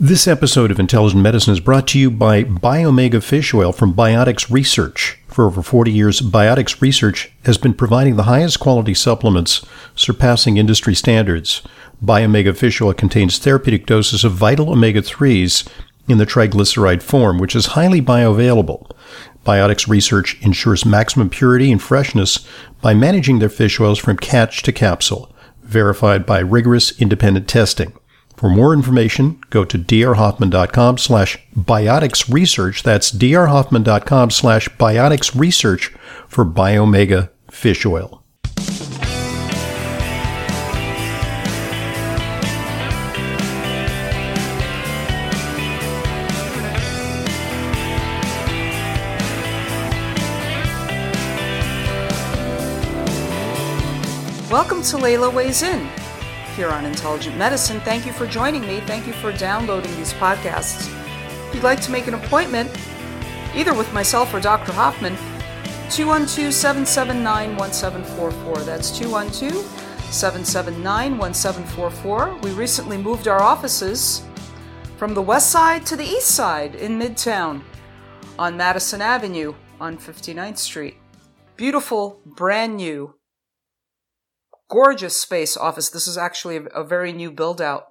This episode of Intelligent Medicine is brought to you by Biomega Fish Oil from Biotics Research. For over 40 years, Biotics Research has been providing the highest quality supplements, surpassing industry standards. Biomega Fish Oil contains therapeutic doses of vital omega-3s in the triglyceride form, which is highly bioavailable. Biotics Research ensures maximum purity and freshness by managing their fish oils from catch to capsule, verified by rigorous independent testing. For more information, go to drhoffman.com/bioticsresearch. That's drhoffman.com/bioticsresearch for Biomega Fish Oil. Welcome to Layla Weighs In here on Intelligent Medicine. Thank you for joining me. Thank you for downloading these podcasts. If you'd like to make an appointment, either with myself or Dr. Hoffman, 212-779-1744. That's 212-779-1744. We recently moved our offices from the west side to the east side in Midtown on Madison Avenue on 59th Street. Beautiful, brand new, gorgeous space office. This is actually a very new build out.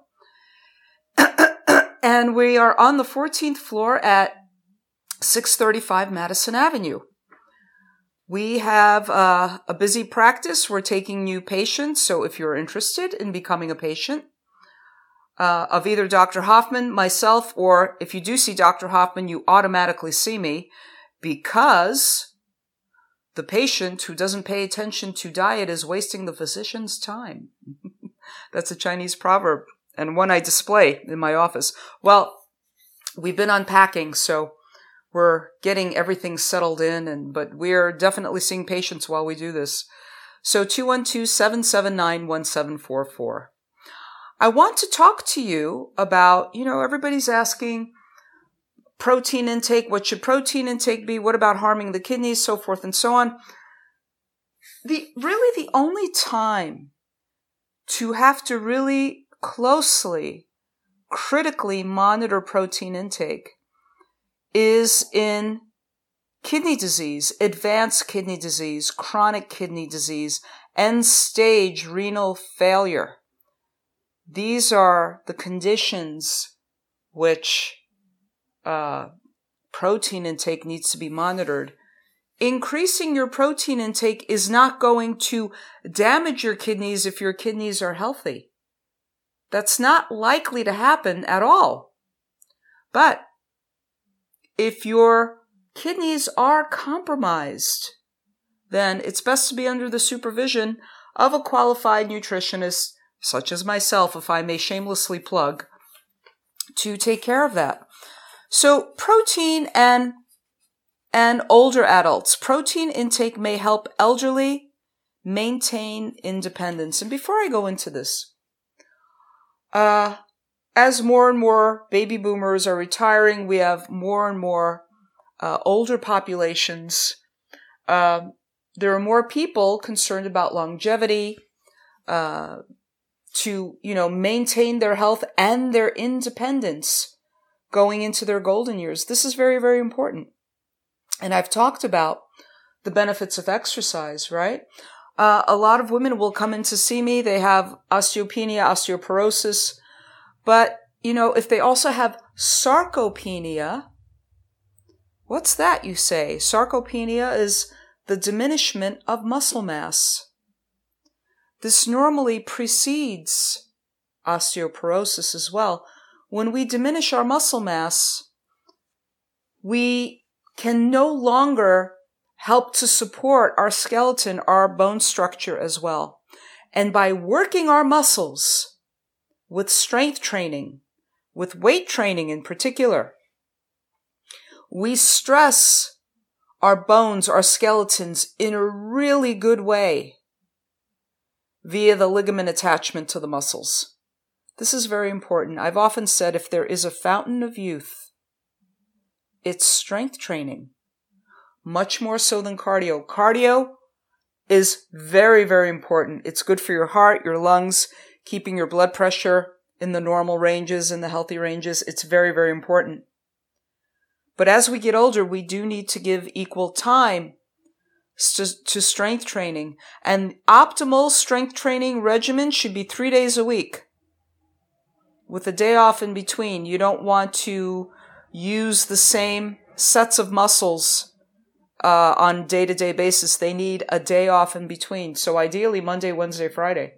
And we are on the 14th floor at 635 Madison Avenue. We have a busy practice. We're taking new patients. So if you're interested in becoming a patient of either Dr. Hoffman, myself, or if you do see Dr. Hoffman, you automatically see me, because the patient who doesn't pay attention to diet is wasting the physician's time. That's a Chinese proverb, and one I display in my office. Well, we've been unpacking, so we're getting everything settled in, but we're definitely seeing patients while we do this. So 212-779-1744. I want to talk to you about, everybody's asking, protein intake, what should protein intake be? What about harming the kidneys, so forth and so on? The only time to have to really closely, critically monitor protein intake is in kidney disease, advanced kidney disease, chronic kidney disease, end-stage renal failure. These are the conditions which protein intake needs to be monitored. Increasing your protein intake is not going to damage your kidneys if your kidneys are healthy. That's not likely to happen at all. But if your kidneys are compromised, then it's best to be under the supervision of a qualified nutritionist, such as myself, if I may shamelessly plug, to take care of that. So protein and older adults. Protein intake may help elderly maintain independence. And before I go into this, as more and more baby boomers are retiring, we have more and more older populations. There are more people concerned about longevity, to, maintain their health and their independence going into their golden years. This is very, very important. And I've talked about the benefits of exercise, right? A lot of women will come in to see me. They have osteopenia, osteoporosis. But, if they also have sarcopenia, what's that, you say? Sarcopenia is the diminishment of muscle mass. This normally precedes osteoporosis as well. When we diminish our muscle mass, we can no longer help to support our skeleton, our bone structure as well. And by working our muscles with strength training, with weight training in particular, we stress our bones, our skeletons in a really good way via the ligament attachment to the muscles. This is very important. I've often said if there is a fountain of youth, it's strength training, much more so than cardio. Cardio is very, very important. It's good for your heart, your lungs, keeping your blood pressure in the normal ranges, in the healthy ranges. It's very, very important. But as we get older, we do need to give equal time to strength training. And optimal strength training regimen should be 3 days a week with a day off in between. You don't want to use the same sets of muscles on day-to-day basis. They need a day off in between. So ideally Monday, Wednesday, Friday.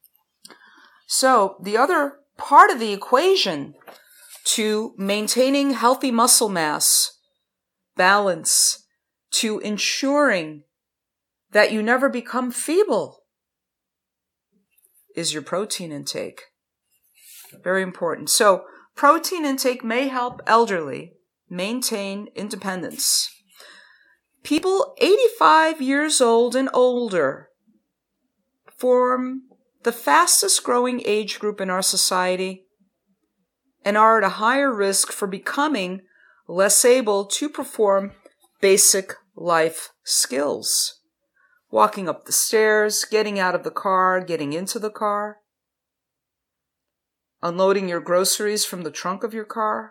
So the other part of the equation to maintaining healthy muscle mass, balance, to ensuring that you never become feeble is your protein intake. Very important. So protein intake may help elderly maintain independence. People 85 years old and older form the fastest growing age group in our society and are at a higher risk for becoming less able to perform basic life skills. Walking up the stairs, getting out of the car, getting into the car, unloading your groceries from the trunk of your car,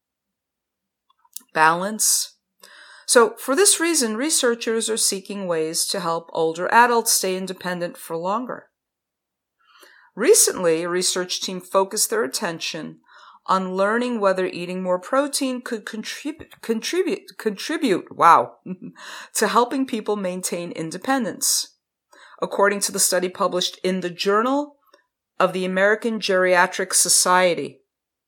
balance. So for this reason, researchers are seeking ways to help older adults stay independent for longer. Recently, a research team focused their attention on learning whether eating more protein could contribute, to helping people maintain independence. According to the study published in the Journal of the American Geriatric Society,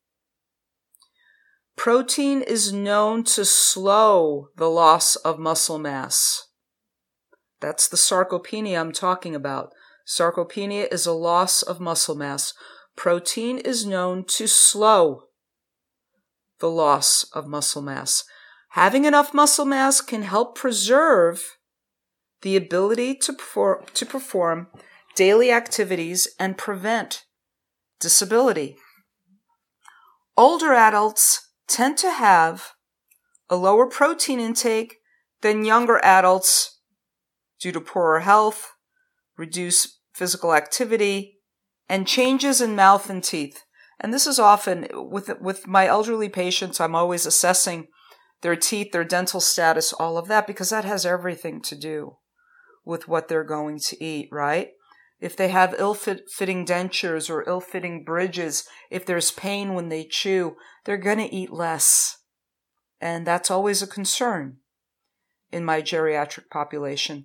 protein is known to slow the loss of muscle mass. That's the sarcopenia I'm talking about. Sarcopenia is a loss of muscle mass. Protein is known to slow the loss of muscle mass. Having enough muscle mass can help preserve the ability to perform daily activities and prevent disability. Older adults tend to have a lower protein intake than younger adults due to poorer health, reduced physical activity, and changes in mouth and teeth. And this is often, with my elderly patients, I'm always assessing their teeth, their dental status, all of that, because that has everything to do with what they're going to eat, right? If they have ill-fitting dentures or ill-fitting bridges, if there's pain when they chew, they're going to eat less. And that's always a concern in my geriatric population.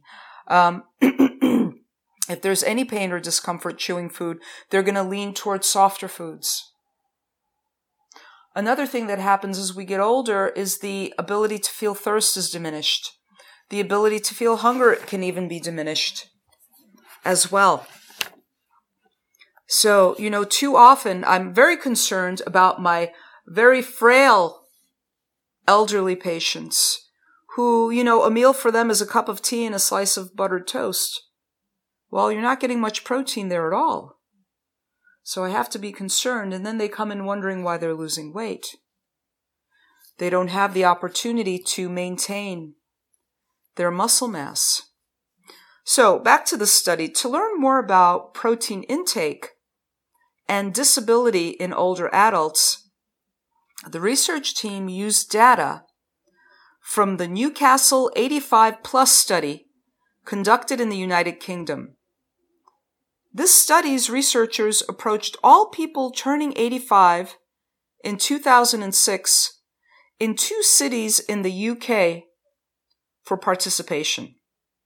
If there's any pain or discomfort chewing food, they're going to lean towards softer foods. Another thing that happens as we get older is the ability to feel thirst is diminished. The ability to feel hunger can even be diminished as well. So, too often I'm very concerned about my very frail elderly patients who, a meal for them is a cup of tea and a slice of buttered toast. Well, you're not getting much protein there at all. So I have to be concerned, and then they come in wondering why they're losing weight. They don't have the opportunity to maintain their muscle mass. So back to the study. To learn more about protein intake and disability in older adults, the research team used data from the Newcastle 85 Plus study conducted in the United Kingdom. This study's researchers approached all people turning 85 in 2006 in 2 cities in the UK for participation.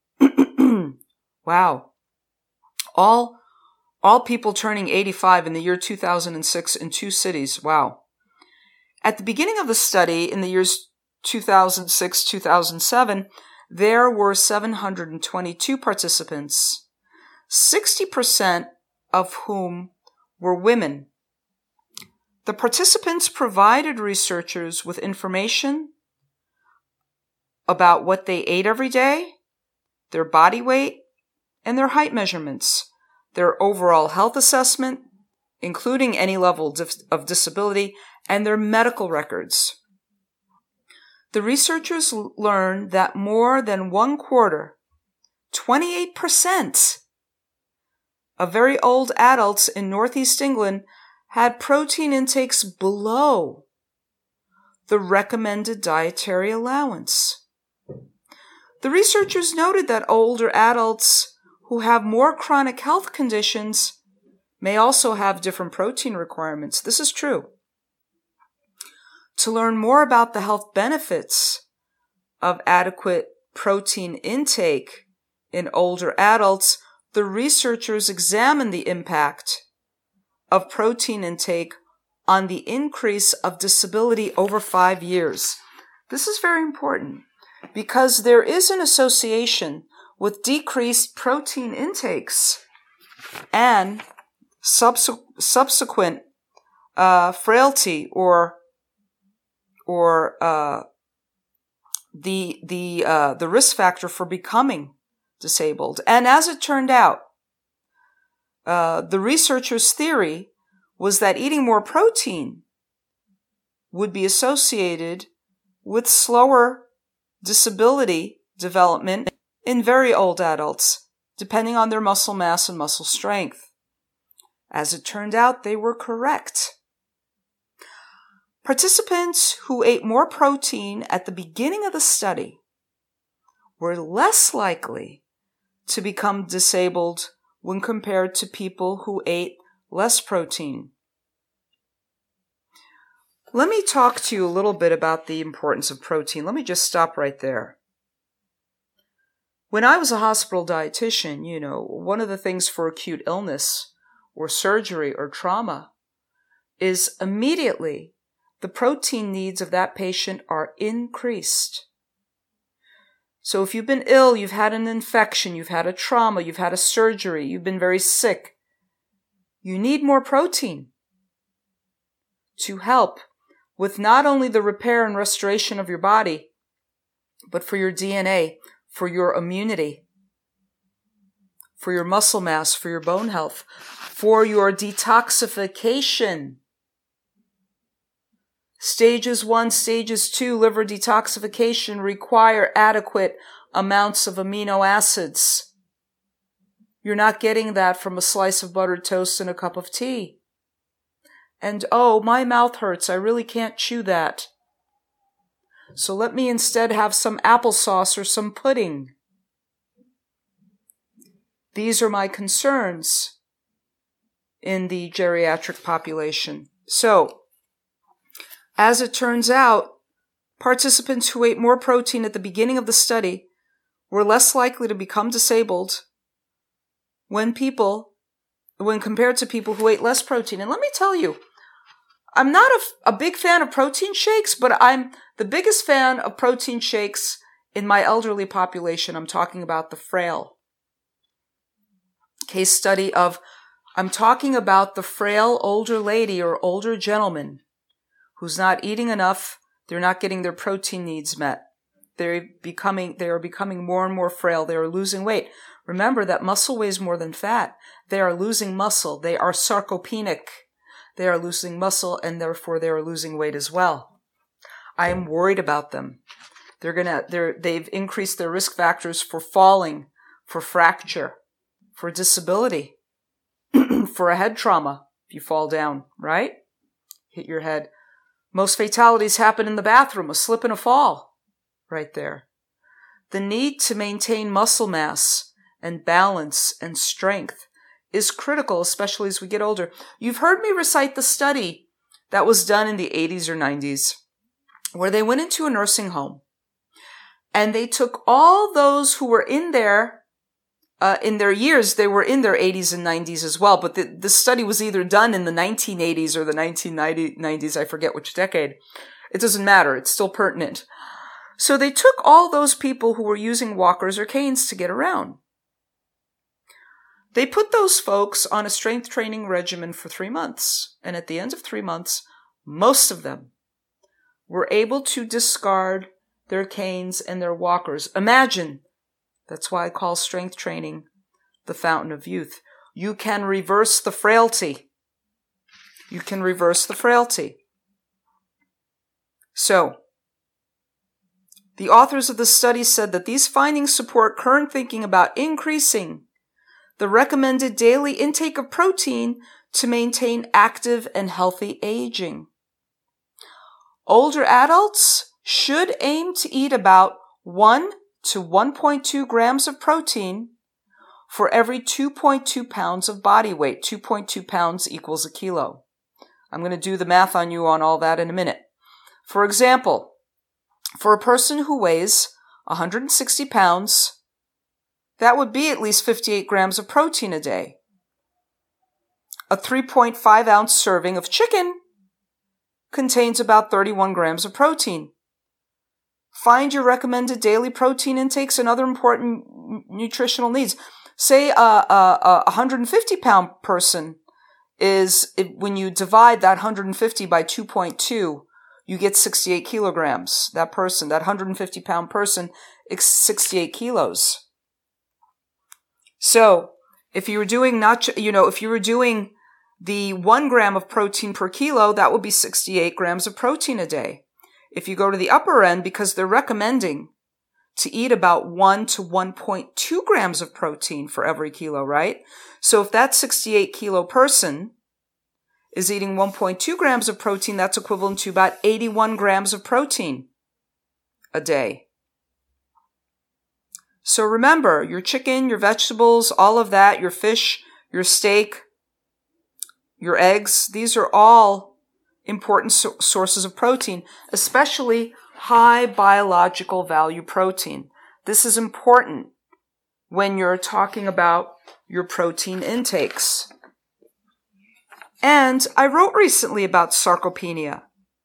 Wow. All people turning 85 in the year 2006 in 2 cities. Wow. At the beginning of the study, in the years 2006-2007, there were 722 participants, 60% of whom were women. The participants provided researchers with information about what they ate every day, their body weight, and their height measurements, their overall health assessment, including any level of disability, and their medical records. The researchers learned that more than 1/4, 28%, of very old adults in Northeast England had protein intakes below the recommended dietary allowance. The researchers noted that older adults who have more chronic health conditions may also have different protein requirements. This is true. To learn more about the health benefits of adequate protein intake in older adults, the researchers examined the impact of protein intake on the increase of disability over 5 years. This is very important because there is an association with decreased protein intakes and subsequent frailty or the risk factor for becoming disabled. And as it turned out, the researchers' theory was that eating more protein would be associated with slower disability development in very old adults, depending on their muscle mass and muscle strength. As it turned out, they were correct. Participants who ate more protein at the beginning of the study were less likely to become disabled when compared to people who ate less protein. Let me talk to you a little bit about the importance of protein. Let me just stop right there. When I was a hospital dietitian, one of the things for acute illness or surgery or trauma is immediately the protein needs of that patient are increased. So if you've been ill, you've had an infection, you've had a trauma, you've had a surgery, you've been very sick, you need more protein to help with not only the repair and restoration of your body, but for your DNA, for your immunity, for your muscle mass, for your bone health, for your detoxification. Stages 1, stages 2 liver detoxification require adequate amounts of amino acids. You're not getting that from a slice of buttered toast and a cup of tea. And oh, my mouth hurts, I really can't chew that. So let me instead have some applesauce or some pudding. These are my concerns in the geriatric population. So, as it turns out, participants who ate more protein at the beginning of the study were less likely to become disabled when compared to people who ate less protein. And let me tell you, I'm not a big fan of protein shakes, but I'm the biggest fan of protein shakes in my elderly population. I'm talking about the frail. Case study I'm talking about the frail older lady or older gentleman who's not eating enough. They're not getting their protein needs met. They are becoming more and more frail. They are losing weight. Remember that muscle weighs more than fat. They are losing muscle. They are sarcopenic. They are losing muscle and therefore they are losing weight as well. I am worried about them. They've increased their risk factors for falling, for fracture, for disability, for a head trauma if you fall down, right? Hit your head. Most fatalities happen in the bathroom, a slip and a fall, right there. The need to maintain muscle mass and balance and strength is critical, especially as we get older. You've heard me recite the study that was done in the 80s or 90s, where they went into a nursing home and they took all those who were in their years, they were in their 80s and 90s as well, but the study was either done in the 1980s or the 1990s, I forget which decade. It doesn't matter, it's still pertinent. So they took all those people who were using walkers or canes to get around. They put those folks on a strength training regimen for 3 months, and at the end of 3 months, most of them were able to discard their canes and their walkers. Imagine. That's why I call strength training the fountain of youth. You can reverse the frailty. You can reverse the frailty. So, the authors of the study said that these findings support current thinking about increasing the recommended daily intake of protein to maintain active and healthy aging. Older adults should aim to eat about 1 to 1.2 grams of protein for every 2.2 pounds of body weight. 2.2 pounds equals a kilo. I'm going to do the math on you on all that in a minute. For example, for a person who weighs 160 pounds, that would be at least 58 grams of protein a day. A 3.5 ounce serving of chicken contains about 31 grams of protein. Find your recommended daily protein intakes and other important nutritional needs. Say a 150-pound person when you divide that 150 by 2.2, you get 68 kilograms. That 150-pound person, is 68 kilos. So if you were doing the 1 gram of protein per kilo, that would be 68 grams of protein a day. If you go to the upper end, because they're recommending to eat about 1 to 1.2 grams of protein for every kilo, right? So if that 68 kilo person is eating 1.2 grams of protein, that's equivalent to about 81 grams of protein a day. So remember, your chicken, your vegetables, all of that, your fish, your steak, your eggs, these are all important sources of protein, especially high biological value protein. This is important when you're talking about your protein intakes. And I wrote recently about sarcopenia,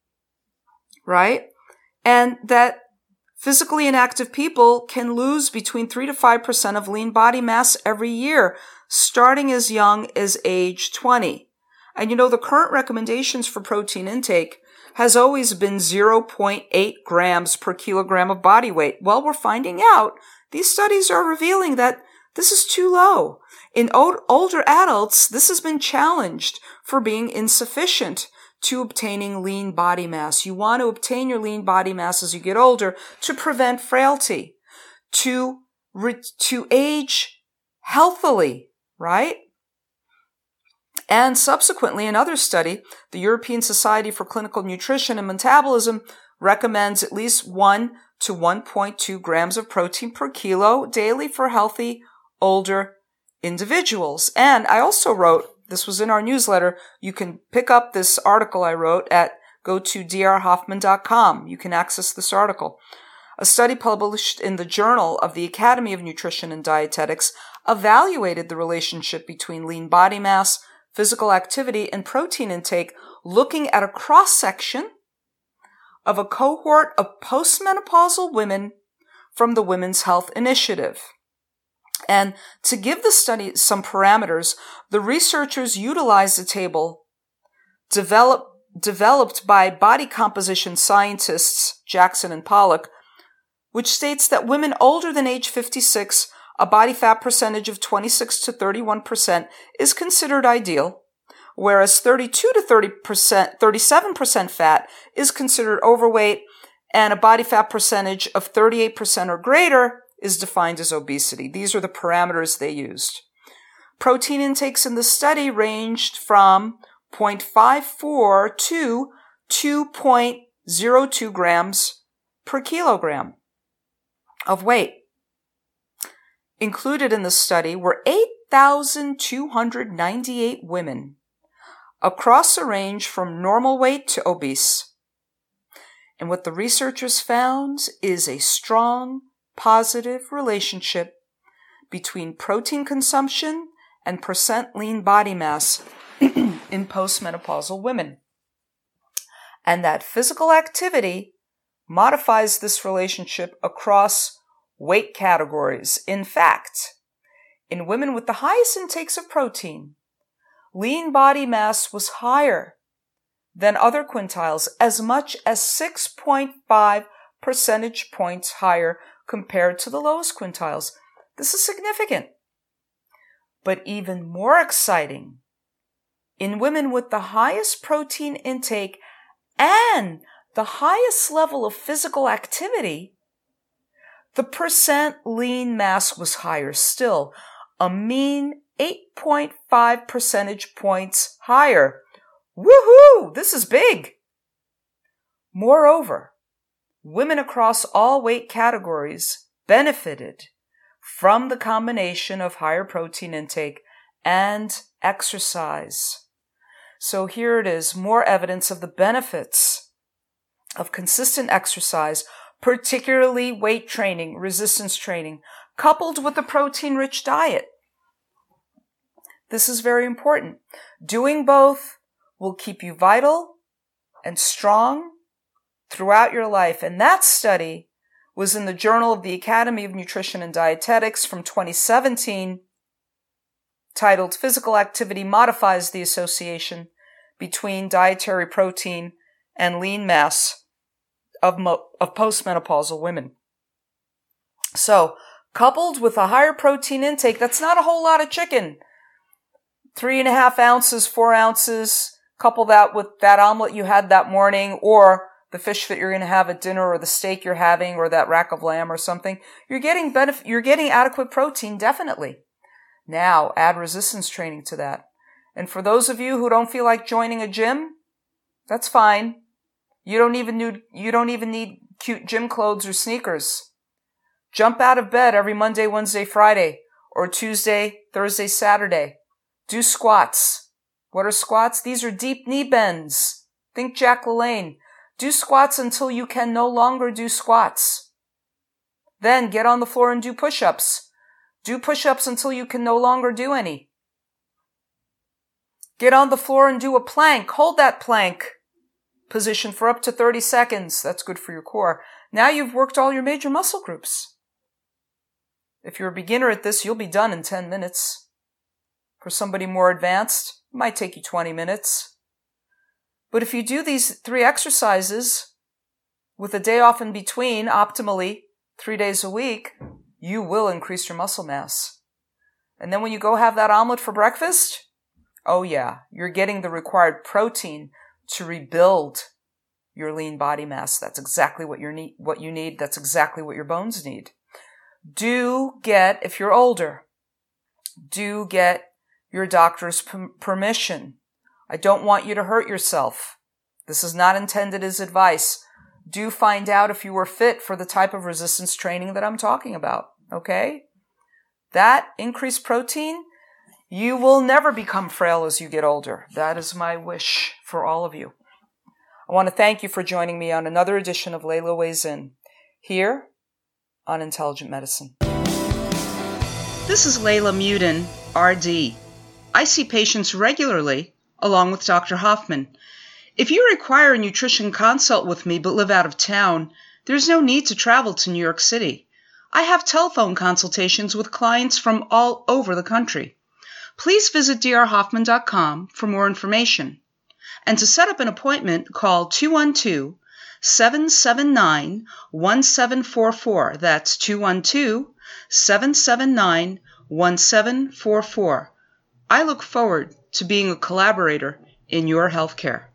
right? And that physically inactive people can lose between 3 to 5% of lean body mass every year, starting as young as age 20. And the current recommendations for protein intake has always been 0.8 grams per kilogram of body weight. Well, we're finding out, these studies are revealing that this is too low. In older adults, this has been challenged for being insufficient to obtaining lean body mass. You want to obtain your lean body mass as you get older to prevent frailty, to age healthily, right? And subsequently, another study, the European Society for Clinical Nutrition and Metabolism recommends at least 1 to 1.2 grams of protein per kilo daily for healthy, older individuals. And I also wrote, this was in our newsletter, you can pick up this article I wrote go to drhoffman.com. You can access this article. A study published in the Journal of the Academy of Nutrition and Dietetics evaluated the relationship between lean body mass, physical activity, and protein intake, looking at a cross-section of a cohort of postmenopausal women from the Women's Health Initiative. And to give the study some parameters, the researchers utilized a table developed by body composition scientists Jackson and Pollock, which states that women older than age 56, a body fat percentage of 26 to 31% is considered ideal, whereas 32 to 37% fat is considered overweight, and a body fat percentage of 38% or greater is defined as obesity. These are the parameters they used. Protein intakes in the study ranged from 0.54 to 2.02 grams per kilogram of weight. Included in the study were 8,298 women across a range from normal weight to obese. And what the researchers found is a strong, positive relationship between protein consumption and percent lean body mass in postmenopausal women. And that physical activity modifies this relationship across weight categories. In fact, in women with the highest intakes of protein, lean body mass was higher than other quintiles, as much as 6.5 percentage points higher compared to the lowest quintiles. This is significant. But even more exciting, in women with the highest protein intake and the highest level of physical activity, the percent lean mass was higher still, a mean 8.5 percentage points higher. Woohoo! This is big. Moreover, women across all weight categories benefited from the combination of higher protein intake and exercise. So here it is, more evidence of the benefits of consistent exercise, particularly weight training, resistance training, coupled with a protein-rich diet. This is very important. Doing both will keep you vital and strong throughout your life. And that study was in the Journal of the Academy of Nutrition and Dietetics from 2017, titled Physical Activity Modifies the Association Between Dietary Protein and Lean Mass of Postmenopausal Women. So, coupled with a higher protein intake, that's not a whole lot of chicken. 3.5 ounces, 4 ounces, couple that with that omelet you had that morning, or the fish that you're going to have at dinner, or the steak you're having, or that rack of lamb or something. You're getting adequate protein, definitely. Now, add resistance training to that. And for those of you who don't feel like joining a gym, that's fine. You don't even need cute gym clothes or sneakers. Jump out of bed every Monday, Wednesday, Friday, or Tuesday, Thursday, Saturday. Do squats. What are squats? These are deep knee bends. Think Jack LaLanne. Do squats until you can no longer do squats. Then get on the floor and do push-ups. Do push-ups until you can no longer do any. Get on the floor and do a plank. Hold that plank position for up to 30 seconds. That's good for your core. Now you've worked all your major muscle groups. If you're a beginner at this, you'll be done in 10 minutes. For somebody more advanced, it might take you 20 minutes. But if you do these 3 exercises with a day off in between, optimally 3 days a week, you will increase your muscle mass. And then when you go have that omelet for breakfast, oh yeah, you're getting the required protein to rebuild your lean body mass. That's exactly what you need. That's exactly what your bones need. If you're older, do get your doctor's permission. I don't want you to hurt yourself. This is not intended as advice. Do find out if you are fit for the type of resistance training that I'm talking about, okay? That increased protein, you will never become frail as you get older. That is my wish for all of you. I want to thank you for joining me on another edition of Layla Weighs In, here on Intelligent Medicine. This is Layla Mudin, RD. I see patients regularly, along with Dr. Hoffman. If you require a nutrition consult with me but live out of town, there's no need to travel to New York City. I have telephone consultations with clients from all over the country. Please visit drhoffman.com for more information. And to set up an appointment, call 212-779-1744. That's 212-779-1744. I look forward to being a collaborator in your healthcare.